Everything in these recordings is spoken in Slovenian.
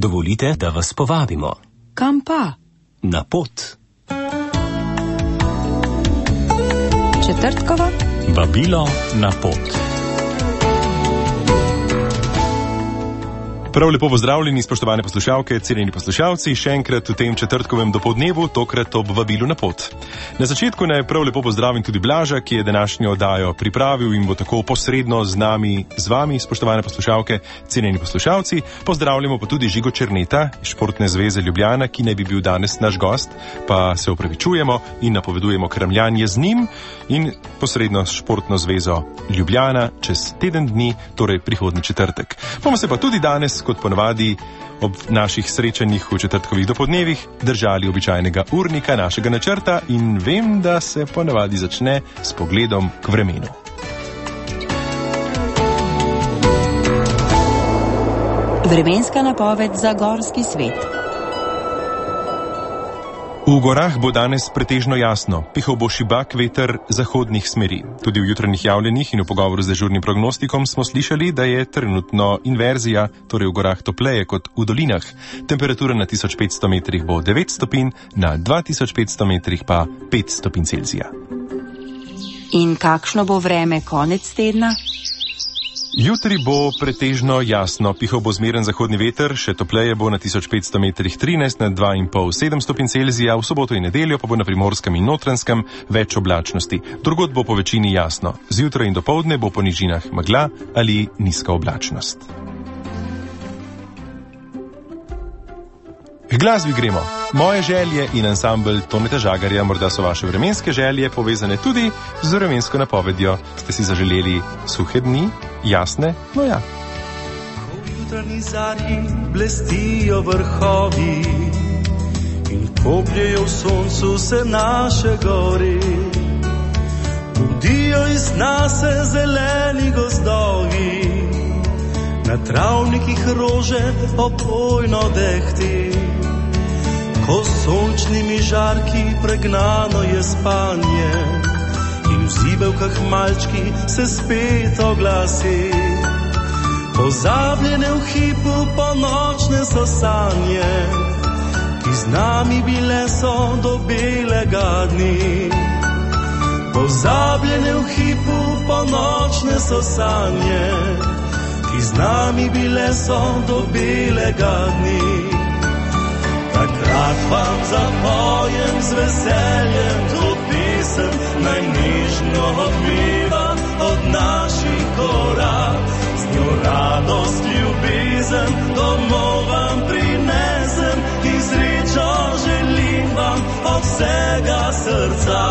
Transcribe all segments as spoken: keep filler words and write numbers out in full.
Dovolite, da vas povabimo. Kam pa? Na pot. Četrtkova? Vabilo na pot. Prav lepo pozdravljeni, spoštovane poslušalke, cenjeni poslušalci, še enkrat v tem četrtkovem dopoldnevu, tokrat ob vabilu na pot. Na začetku naj prav lepo pozdravim tudi Blaža, ki je današnjo oddajo pripravil in bo tako posredno z nami, z vami, spoštovane poslušalke, cenjeni poslušalci. Pozdravljamo pa tudi Žigo Černeta iz Športne zveze Ljubljana, ki naj bi bil danes naš gost, pa se opravičujemo in napovedujemo kramljanje z njim in posredno s Športno zvezo Ljubljana čez teden dni, torej prihodnji četrtek. Bomo se pa tudi danes, kot ponavadi ob naših srečanjih v četrtkovih dopoldnevih, držali običajnega urnika našega načrta in vem, da se ponavadi začne s pogledom k vremenu. Vremenska napoved za gorski svet. V gorah bo danes pretežno jasno, pihal bo šibak veter zahodnih smeri. Tudi v jutranjih javljenjih in v pogovoru z dežurnim prognostikom smo slišali, da je trenutno inverzija, torej v gorah topleje kot v dolinah. Temperatura na tisoč petsto metrih bo devet stopinj, na dva tisoč petsto metrih pa pet stopinj Celzija. In kakšno bo vreme konec tedna? Jutri bo pretežno jasno, pihal bo zmeren zahodni veter, še topleje bo na tisoč petsto metrih trinajst, na dva in pol sedem stopinj Celzija, v soboto in nedeljo pa bo na Primorskem in Notranjskem več oblačnosti. Drugod bo po večini jasno, zjutraj in dopoldne bo po nižinah megla ali nizka oblačnost. K glasbi gremo. Moje želje in ansambel Toneta Žagarja, morda so vaše vremenske želje povezane tudi z vremensko napovedjo. Ste si zaželeli suhe dni, jasne, no ja. Ko v jutranji zarji blestijo vrhovi in kopljejo v soncu se naše gori, budijo iz nas se zeleni gozdovi, na travnikih rože opojno dehti. Ko sončnimi žarki pregnano je spanje in v zibelkah malčki se spet oglasi. Pozabljene v hipu ponočne so sanje, ki z nami bile so do belega dni. Pozabljene v hipu ponočne so sanje, ki z nami bile so do belega dni. Takrat vam zapojem z veseljem to pisem, naj nižno odmiva od naših gora. Z njo radost, ljubezen, domov vam prinesem in srečo želim vam od vsega srca.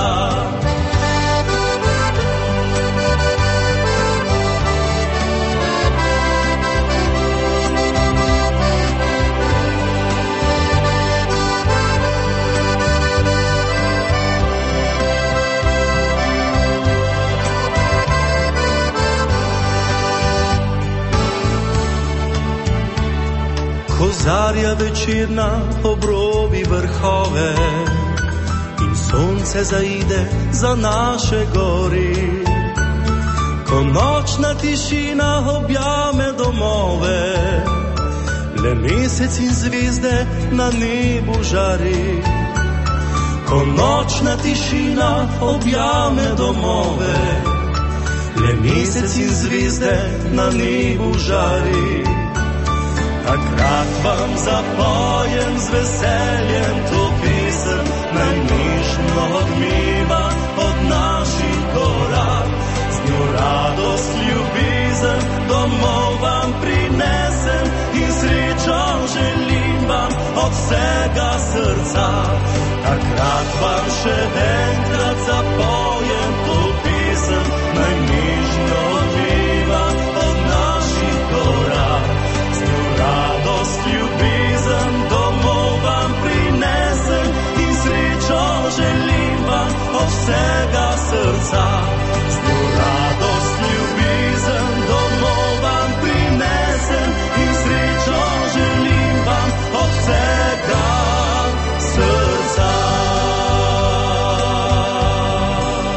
Ko zarja večerna obrobi vrhove in sonce zaide za naše gori, ko nočna tišina objame domove, le mesec in zvezde na nebu žari. Ko nočna tišina objame domove, le mesec in zvezde na nebu žari. Takrat vam zapojem z veseljem to pisem, naj nižno odmiva od naših gora. Z njo radost, ljubezen, domov vam prinesem in srečo želim vam od vsega srca. Takrat vam še enkrat zapojem to pisem, naj nižno odmiva od naših gora. Radost, ljubezen, domov vam prinesem in srečo želim vam od vsega srca. Z njo radost, ljubezen, domov vam prinesem in srečo želim vam od vsega srca.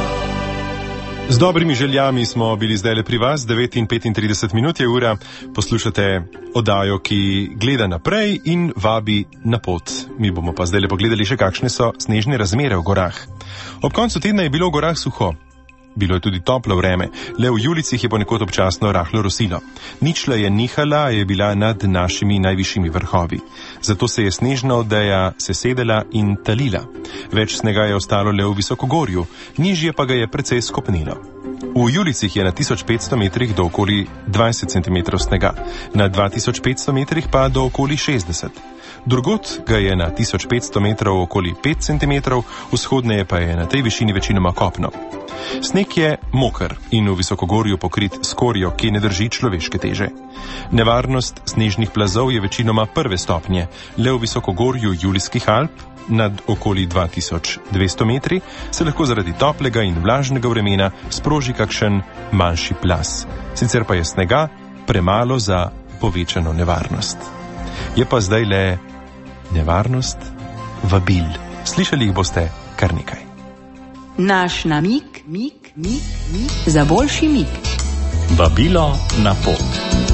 Z dobrimi željami smo bili zdaj le pri vas, devet in petintrideset minut je ura, poslušate oddajo, ki gleda naprej in vabi na pot. Mi bomo pa zdaj le pogledali še, kakšne so snežne razmere v gorah. Ob koncu tedna je bilo v gorah suho. Bilo je tudi toplo vreme, le v Julicih je ponekod občasno rahlo rosilo. Ničla je nihala, je bila nad našimi najvišjimi vrhovi. Zato se je snežna odeja sesedela in talila. Več snega je ostalo le v visokogorju, nižje pa ga je precej skopnilo. V Julicih je na tisoč petsto metrih do okoli dvajset centimetrov snega, na dva tisoč petsto metrih pa do okoli šestdeset. Drugod ga je na tisoč petsto metrov okoli pet centimetrov, vzhodneje pa je na tej višini večinoma kopno. Sneg je moker in v visokogorju pokrit s korjo, ki ne drži človeške teže. Nevarnost snežnih plazov je večinoma prve stopnje, le v visokogorju Julijskih Alp, nad okoli dva tisoč dvesto metri, se lahko zaradi toplega in vlažnega vremena sproži kakšen manjši plaz. Sicer pa je snega premalo za povečano nevarnost. Je pa zdaj le nevarnost vabil. Slišali jih boste kar nekaj. Naš namig, mig, mig, mig, za boljši mig. Vabilo na pot.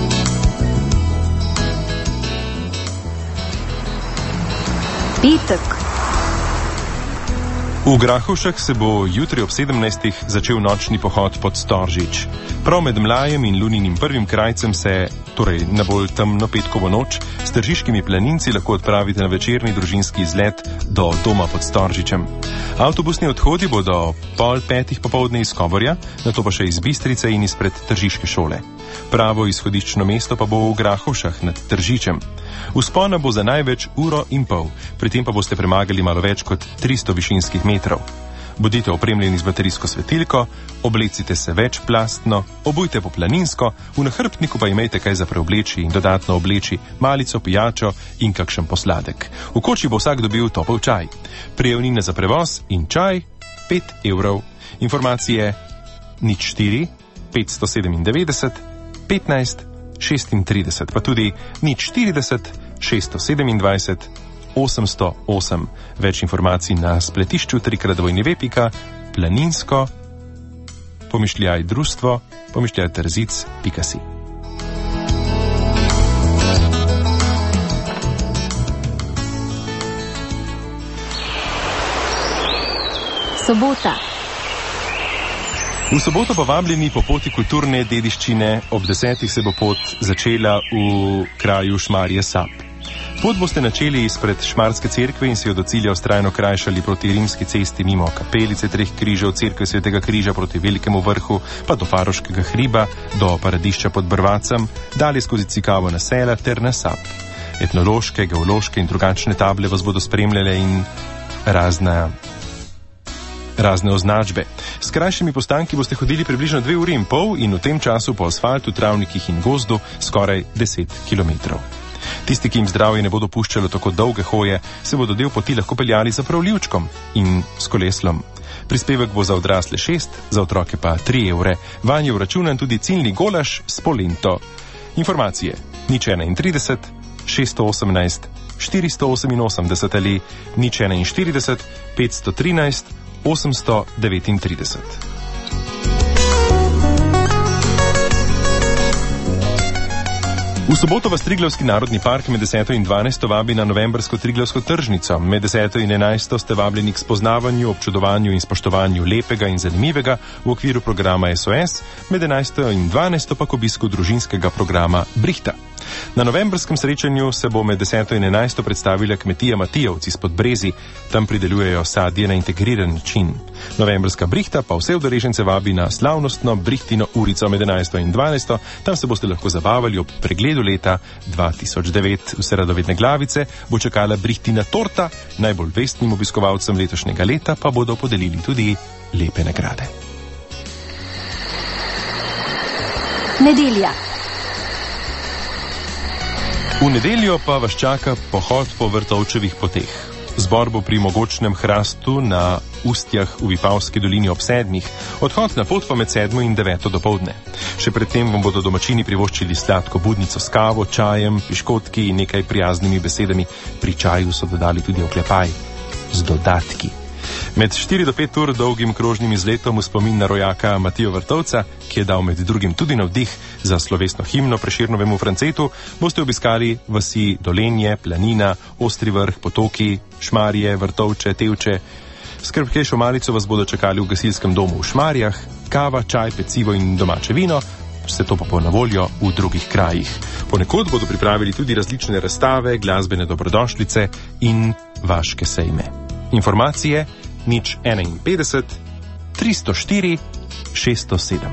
Petek. V Grahovšah se bo jutri ob sedemnajstih začel nočni pohod pod Storžič. Prav med Mlajem in Luninim prvim krajcem se, torej na bolj temno petkovo noč, s tržiškimi planinci lahko odpravite na večerni družinski izlet do doma pod Storžičem. Avtobusni odhodi bodo pol petih popoldne iz Koborja, nato pa še iz Bistrice in izpred tržiške šole. Pravo izhodiščno mesto pa bo v Grahovšah nad Tržičem. Vzpona bo za največ uro in pol, pri tem pa boste premagali malo več kot tristo višinskih metrov. Bodite opremljeni z baterijsko svetilko, oblecite se večplastno, obujte po planinsko, v nahrbtniku pa imejte kaj za preobleči in dodatno obleči, malico, pijačo in kakšen posladek. V koči bo vsak dobil topel čaj. Prijavnine za prevoz in čaj pet evrov. Informacije nič štiri petsto sedemindevetdeset petnajst šestintrideset, pa tudi nič štirideset šeststo sedemindvajset osemsto osem. Več informacij na spletišču trikrat dvojni ve pika planinsko pomišljaj društvo pomišljaj trzic pika si. Sobota. V soboto pa vabljeni po poti kulturne dediščine, ob desetih se bo pot začela v kraju Šmarje Sap. Pot boste načeli izpred Šmarske cerkve in se jo do cilja vztrajno krajšali proti Rimski cesti mimo Kapelice treh križev, cerkve Svetega križa proti Velikemu vrhu, pa do Faroškega hriba, do Paradišča pod Brvacem, dalje skozi Cikavo na Sela ter na Sap. Etnološke, geološke in drugačne table vas bodo spremljale in razna razne označbe. S krajšimi postanki boste hodili približno dve uri in pol in v tem času po asfaltu, travnikih in gozdu skoraj deset kilometrov. Tisti, ki jim zdravje ne bo dopuščalo tako dolge hoje, se bodo del poti lahko peljali za pravljivčkom in s koleslom. Prispevek bo za odrasle šest, za otroke pa tri evre. Vanj je vračunan tudi ciljni golaž s polento. Informacije nič enaintrideset šeststo osemnajst štiristo oseminosemdeset ali nič enainštirideset petsto trinajst osemsto devetintrideset. V soboto vas Triglavski narodni park med deseto in dvanajsto vabi na novembrsko Triglavsko tržnico. Med deseto in enajsto ste vabljeni k spoznavanju, občudovanju in spoštovanju lepega in zanimivega v okviru programa S O S, med enajsto in dvanajsto pa k obisku družinskega programa Brihta. Na novembrskem srečanju se bo med deseto in enajsto predstavila kmetija Matijevci spod Brezi, tam pridelujejo sadje na integriran način. Novembrska Brihta pa vse udeležence vabi na slavnostno Brihtino urico med enajsto in dvanajsto, tam se boste lahko zabavali ob pregledu leta dva tisoč devet. Vse radovedne glavice bo čakala Brihtina torta, najbolj vestnim obiskovalcem letošnjega leta pa bodo podelili tudi lepe nagrade. Nedelja. V nedeljo pa vas čaka pohod po Vrtovčevih poteh. Zbor bo pri mogočnem hrastu na Ustjah v Vipavski dolini ob sedmih, odhod na pot pa med sedmo in deveto dopoldne. Še predtem vam bodo domačini privoščili sladko budnico s kavo, čajem, piškotki in nekaj prijaznimi besedami. Pri čaju so dodali tudi oklepaj z dodatki. Med štiri do pet ur dolgim krožnim izletom v spomin na rojaka Matijo Vrtovca, ki je dal med drugim tudi navdih za slovesno himno Prešernovemu Francetu, boste obiskali vasi Dolenje, Planina, Ostri Vrh, Potoki, Šmarje, Vrtovče, Tevče. Skrbkejšo malico vas bodo čakali v gasilskem domu v Šmarjah, kava, čaj, pecivo in domače vino, vse to pa bo na voljo v drugih krajih. Ponekod bodo pripravili tudi različne razstave, glasbene dobrodošlice in vaške sejme. Informacije nič enainpetdeset, tristo štiri, šeststo sedem.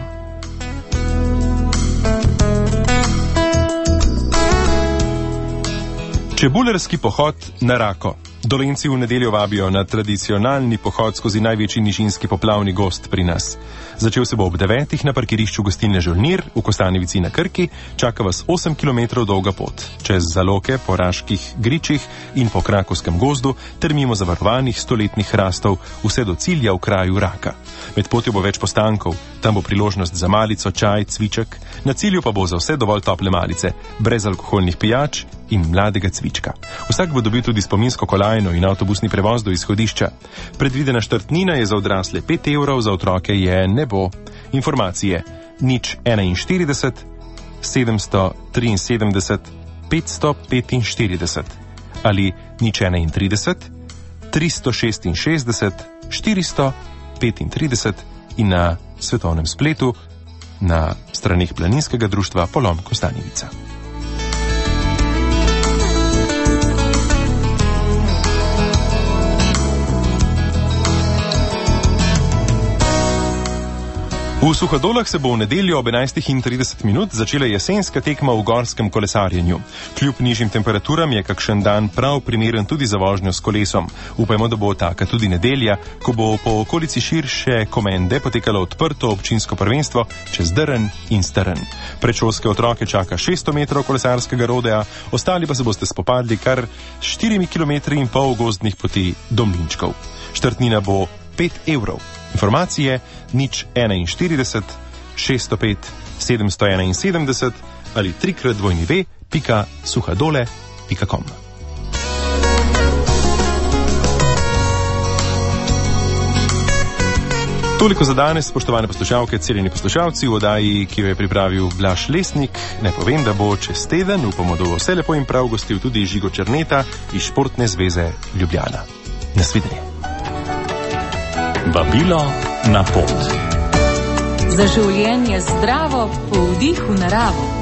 Čebularski pohod na Rako. Dolenci v nedeljo vabijo na tradicionalni pohod skozi največji nižinski poplavni gozd pri nas. Začel se bo ob devetih na parkirišču gostilne Žolnir v Kostanjevici na Krki, čaka vas osem kilometrov dolga pot, čez zaloke po raških gričih in po krakovskem gozdu, ter mimo zavarovanih stoletnih hrastov, vse do cilja v kraju Raka. Med potjo bo več postankov, tam bo priložnost za malico, čaj, cviček, na cilju pa bo za vse dovolj tople malice, brez alkoholnih pijač in mladega cvička. Vsak bo dobil tudi spominsko kolajno in avtobusni prevoz do izhodišča. Predvidena štartnina je za odrasle pet evrov, za otroke je ne bo. Informacije nič enainštirideset, sedemsto triinsedemdeset, petsto petinštirideset ali nič enaintrideset, tristo šestinšestdeset, štiristo petintrideset in na svetovnem spletu na straneh Planinskega društva Polom Kostanjevica. V Suhadolah se bo v nedeljo ob enajstih in trideset minut začela jesenska tekma v gorskem kolesarjenju. Kljub nižjim temperaturam je kakšen dan prav primeren tudi za vožnjo s kolesom. Upajmo, da bo taka tudi nedelja, ko bo po okolici širše Komende potekalo odprto občinsko prvenstvo čez Drn in Strn. Predšolske otroke čaka šeststo metrov kolesarskega rodea, ostali pa se boste spopadli kar štirimi kilometri in pol gozdnih poti do Mlinčkov. Štartnina bo pet evrov. Informacije nič enainštirideset, šeststo pet, sedemsto enainsedemdeset ali trikrat dvojni ve pika suhadole pika com. Toliko za danes, spoštovane poslušalke, cenjeni poslušalci, v oddaji, ki jo je pripravil Blaž Lesnik. Ne povem, da bo čez teden, upamo, da bo vse lepo in prav gostil tudi Žigo Černeta iz Športne zveze Ljubljana. Nasvidenje. Vabilo na pot. Za življenje zdravo po vdihu naravo.